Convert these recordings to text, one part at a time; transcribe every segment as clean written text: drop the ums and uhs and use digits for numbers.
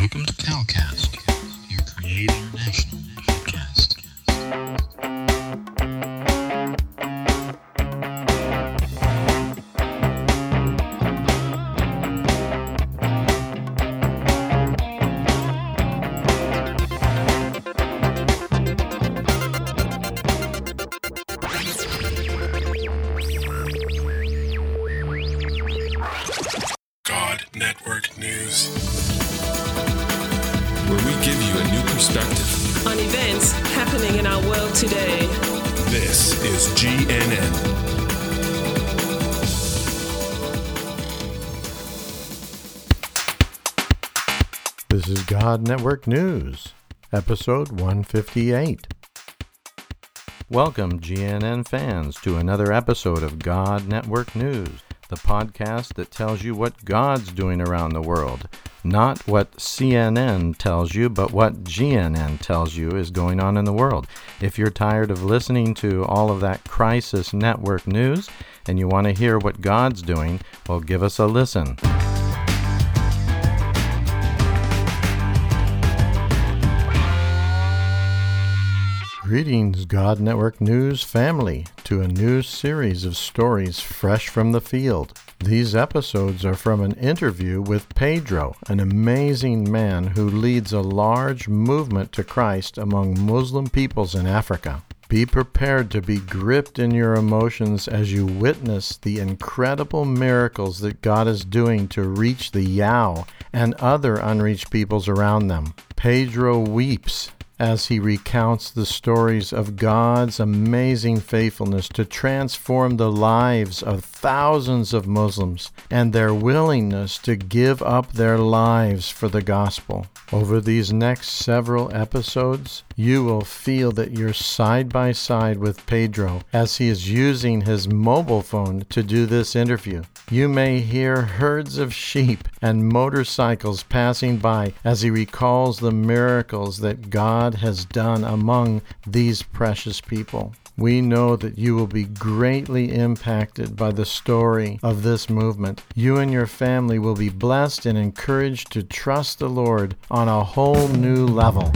Welcome to Calcast, your Create International podcast. God Network News, where we give you a new perspective on events happening in our world today. This is GNN. This is God Network News, episode 158. Welcome, GNN fans, to another episode of God Network News, the podcast that tells you what God's doing around the world. Not what CNN tells you, but what GNN tells you is going on in the world. If you're tired of listening to all of that crisis network news and you want to hear what God's doing, well, give us a listen. Greetings, God Network News family, to a new series of stories fresh from the field. These episodes are from an interview with Pedro, an amazing man who leads a large movement to Christ among Muslim peoples in Africa. Be prepared to be gripped in your emotions as you witness the incredible miracles that God is doing to reach the Yao and other unreached peoples around them. Pedro weeps as he recounts the stories of God's amazing faithfulness to transform the lives of thousands of Muslims and their willingness to give up their lives for the gospel. Over these next several episodes, you will feel that you're side by side with Pedro as he is using his mobile phone to do this interview. You may hear herds of sheep and motorcycles passing by as he recalls the miracles that God has done among these precious people. We know that you will be greatly impacted by the story of this movement. You and your family will be blessed and encouraged to trust the Lord on a whole new level.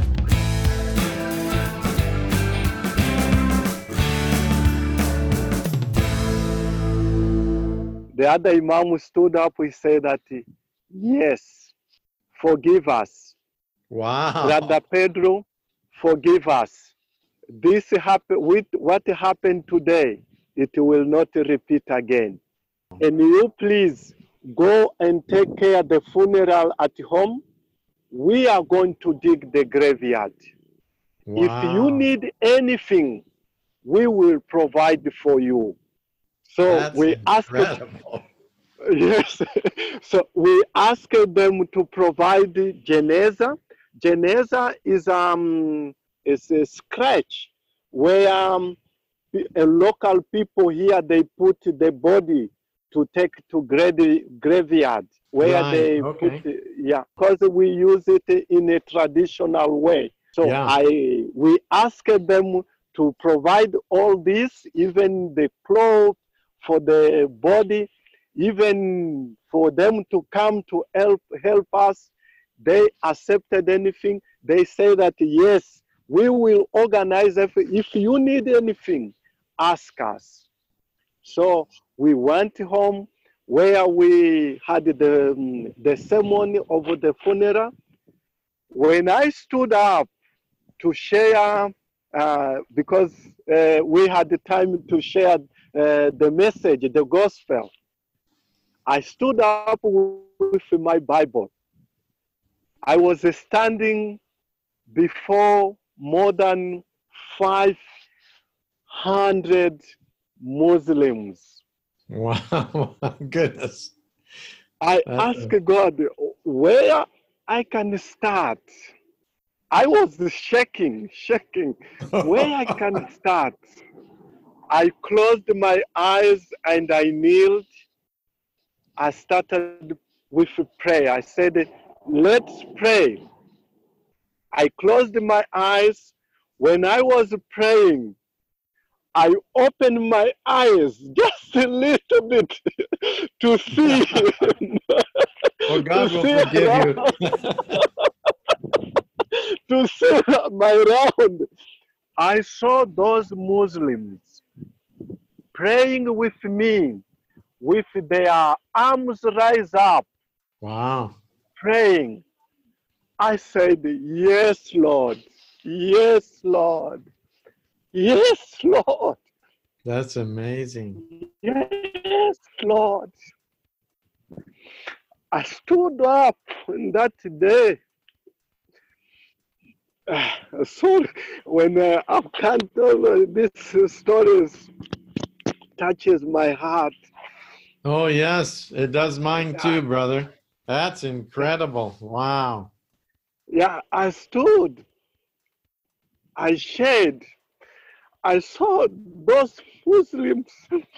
The other Imam stood up, he said that, yes, forgive us. Wow. Brother Pedro, forgive us. This with what happened today, it will not repeat again. And you please go and take care of the funeral at home. We are going to dig the graveyard. Wow. If you need anything, we will provide for you. So That's we incredible. Yes. So we ask them to provide the Geneza. Geneza is a scratch where a local people here, they put the body to take to graveyard where Right, they okay. put, because we use it in a traditional way. So Yeah. we ask them to provide all this, even the clothes for the body, even for them to come to help us. They accepted anything. They say that, yes, we will organize. If you need anything, ask us. So we went home where we had the ceremony of the funeral. When I stood up to share, because we had the time to share the message, the gospel, I stood up with my Bible. I was standing before more than 500 Muslims. Wow, goodness. I asked God where I can start. I was shaking, where I can start. I closed my eyes and I kneeled. I started with prayer. I said, let's pray. I closed my eyes. When I was praying, I opened my eyes just a little bit to see. Oh, God will forgive you. to say my round, I saw those Muslims praying with me with their arms raised up, Wow. praying. I said, yes, Lord. Yes, Lord. Yes, Lord. That's amazing. Yes, Lord. I stood up on that day. So when I can't tell this story touches my heart. Oh, yes, it does mine too, brother. That's incredible. Wow. Yeah, I stood. I shared. I saw those Muslims.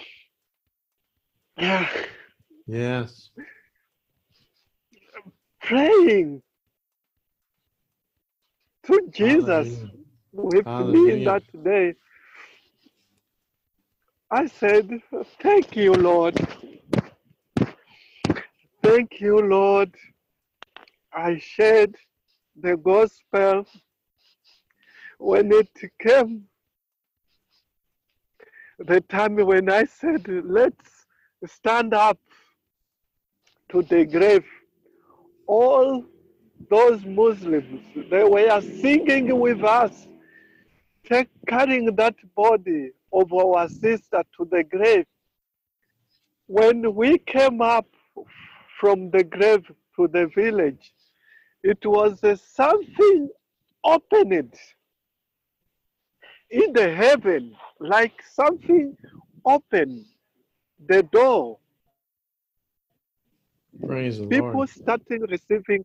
Yeah, Yes. praying to Jesus Hallelujah. with me in Hallelujah. that day. I said, thank you, Lord. Thank you, Lord. I shared the gospel. When it came, the time when I said, let's stand up to the grave, all those Muslims, they were singing with us, carrying that body of our sister to the grave. When we came up from the grave to the village, it was something opened in the heaven, like something opened the door. Praise the People Lord. started receiving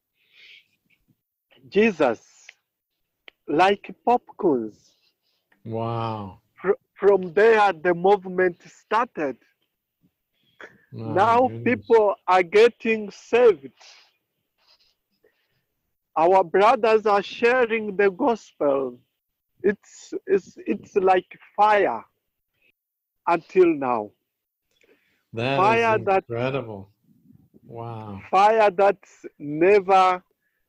Jesus like popcorns. Wow. From there, the movement started. My Now goodness. people are getting saved. Our brothers are sharing the gospel. It's like fire until now. That is Fire that incredible. Wow. fire that never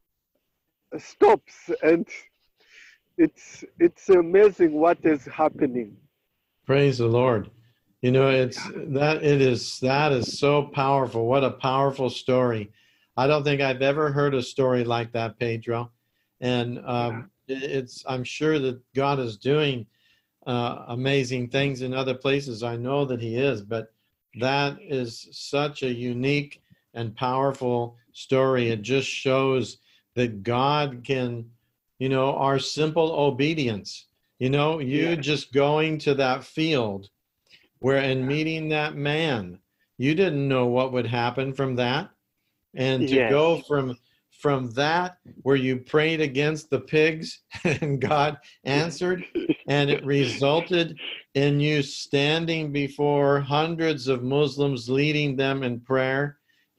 stops, and it's amazing what is happening. Praise the Lord. You know, that is so powerful. What a powerful story. I don't think I've ever heard a story like that, Pedro. And I'm sure that God is doing amazing things in other places. I know that He is, but that is such a unique and powerful story. It just shows that God can, our simple obedience. You just going to that field and meeting that man, you didn't know what would happen from that. And to Yes. go from that where you prayed against the pigs and God answered, and it resulted in you standing before hundreds of Muslims, leading them in prayer,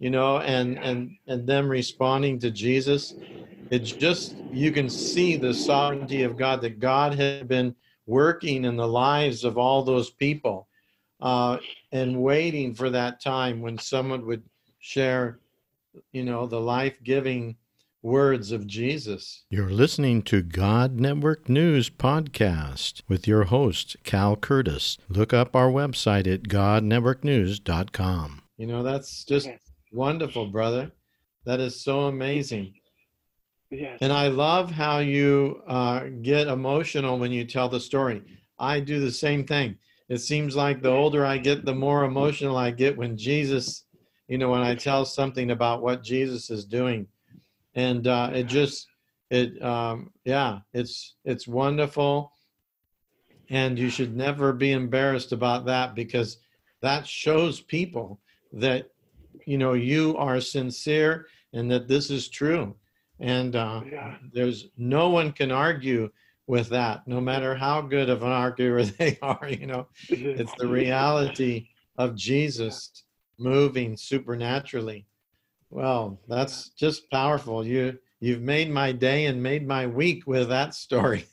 and them responding to Jesus. It's just, you can see the sovereignty of God, that God had been working in the lives of all those people, and waiting for that time when someone would share, the life-giving words of Jesus. You're listening to God Network News Podcast with your host, Cal Curtis. Look up our website at godnetworknews.com. That's just wonderful, brother. That is so amazing. Yes. And I love how you get emotional when you tell the story. I do the same thing. It seems like the older I get, the more emotional I get when Jesus, when I tell something about what Jesus is doing. And it's wonderful. And you should never be embarrassed about that, because that shows people that, you are sincere and that this is true. And there's no one can argue with that, no matter how good of an arguer they are. It's the reality of Jesus moving supernaturally. Well, that's just powerful. You've made my day and made my week with that story.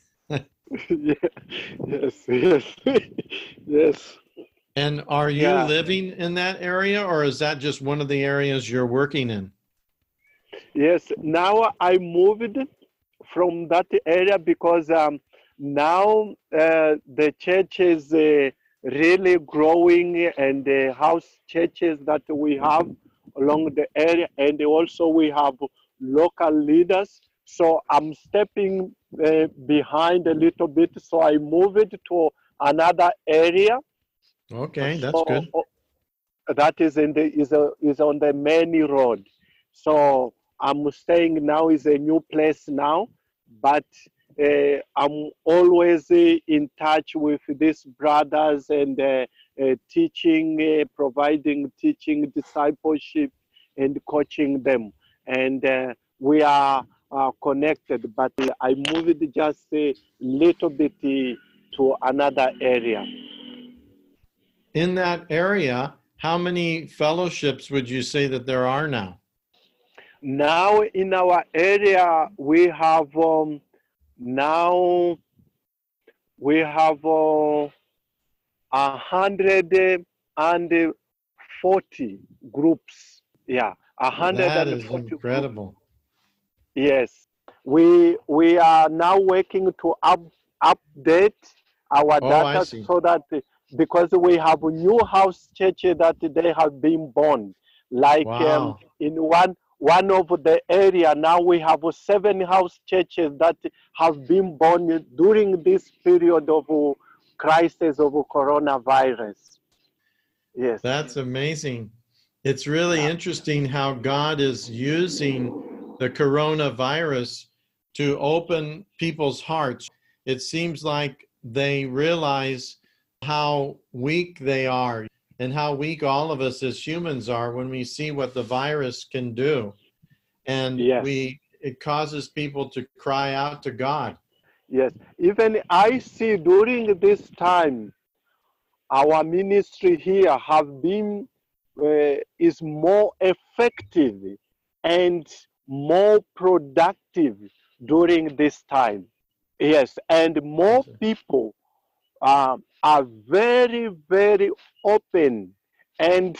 Yes. Yes. And are you living in that area, or is that just one of the areas you're working in? Yes. Now I moved from that area because now the church is really growing, and the house churches that we have along the area, and also we have local leaders. So I'm stepping behind a little bit, so I move it to another area. Okay, that's So, good. that is is on the main road. So I'm staying now is a new place now, but I'm always in touch with these brothers and teaching, providing teaching, discipleship, and coaching them. And we are connected, but I moved just a little bit to another area. In that area, how many fellowships would you say that there are now? Now in our area, we have now we have 140 groups. Yeah, That is 140 groups. incredible. Yes, we are now working to update our Oh, I data see. so that because we have new house churches that they have been born, like Wow. in one of the area now we have 7 house churches that have been born during this period of crisis of coronavirus. Yes. That's amazing. It's really interesting how God is using the coronavirus to open people's hearts. It seems like they realize how weak they are and how weak all of us as humans are when we see what the virus can do. And Yes. it causes people to cry out to God. Yes, even I see during this time, our ministry here have been is more effective and more productive during this time. Yes, and more people are very, very open. And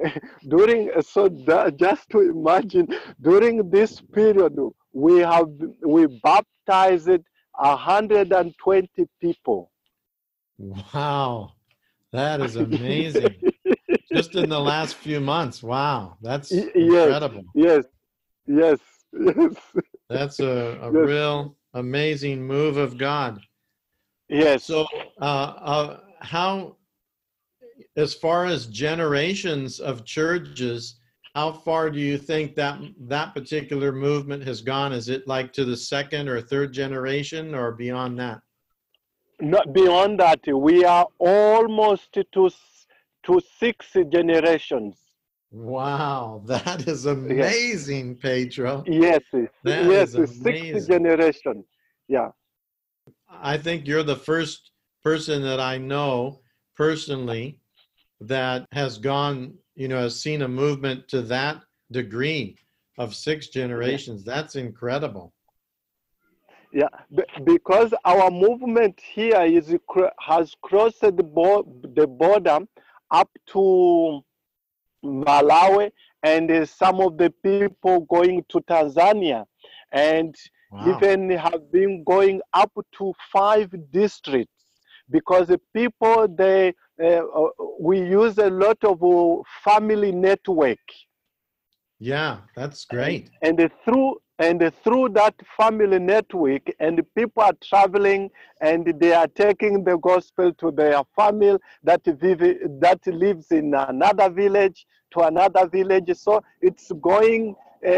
just to imagine, during this period, we baptized 120 people. Wow, that is amazing. Just in the last few months. Wow, that's Yes, incredible. yes, yes. That's a Yes. real amazing move of God. Yes. So, how, as far as generations of churches, how far do you think that particular movement has gone? Is it like to the 2nd or 3rd generation, or beyond that? Not beyond that, we are almost to 6 generations. Wow, that is amazing, Pedro. Yes, That yes, is 6 amazing. generation. Yeah. I think you're the first person that I know personally that has gone, has seen a movement to that degree of 6 generations. That's incredible. Yeah, because our movement here has crossed the border up to Malawi, and some of the people going to Tanzania, and Wow. even have been going up to 5 districts, because the people we use a lot of family network. Yeah, that's great. And through that family network, and people are traveling, and they are taking the gospel to their family that lives in another village, to another village. So it's going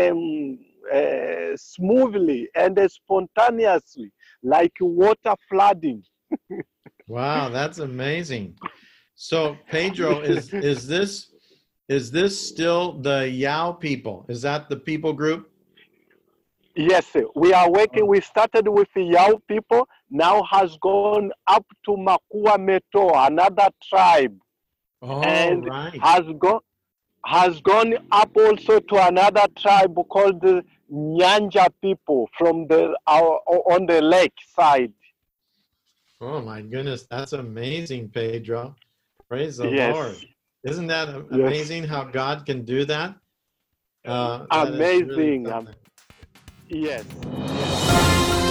smoothly and spontaneously, like water flooding. Wow, that's amazing. So, Pedro, is this still the Yao people? Is that the people group? Yes, we are working. We started with the Yao people, now has gone up to Makua Meto, another tribe, Oh, and right. has gone up also to another tribe called the Nyanja people from on the lake side. Oh my goodness, that's amazing, Pedro. Praise the Yes. Lord. Isn't that amazing how God can do that? That is really Amazing. something. Yes.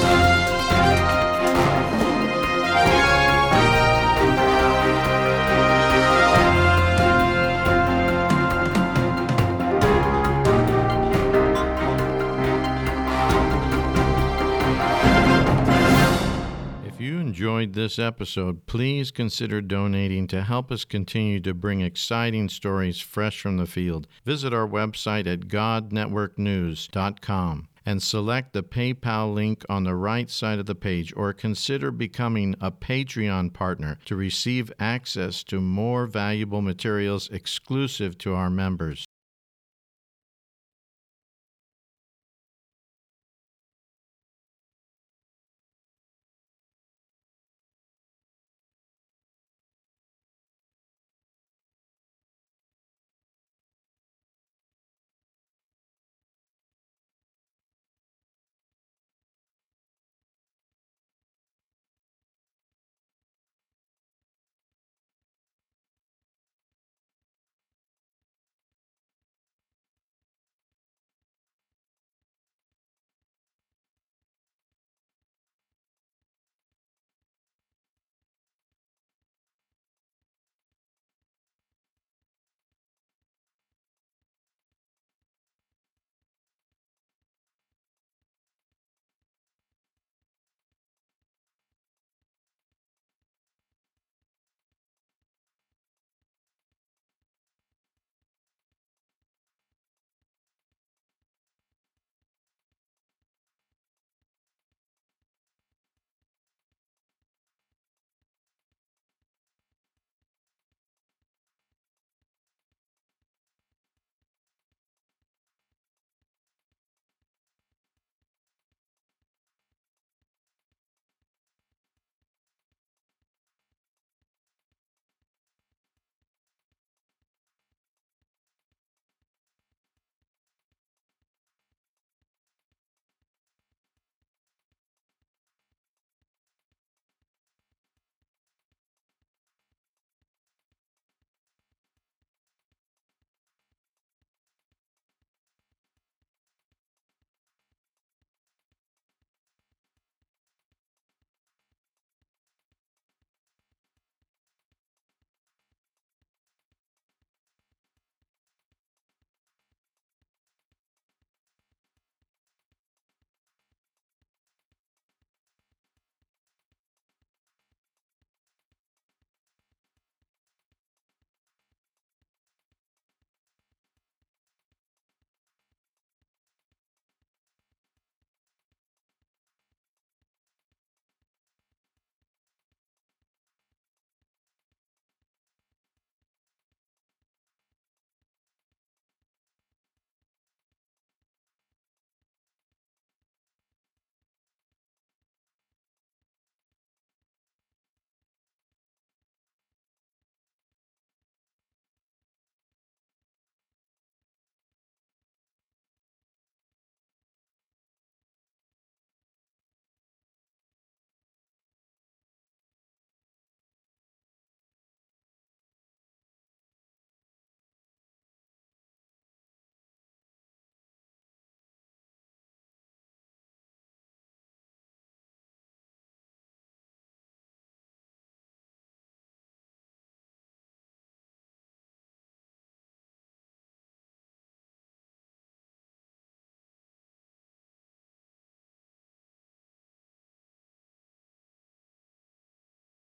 you enjoyed this episode, please consider donating to help us continue to bring exciting stories fresh from the field. Visit our website at godnetworknews.com and select the PayPal link on the right side of the page, or consider becoming a Patreon partner to receive access to more valuable materials exclusive to our members.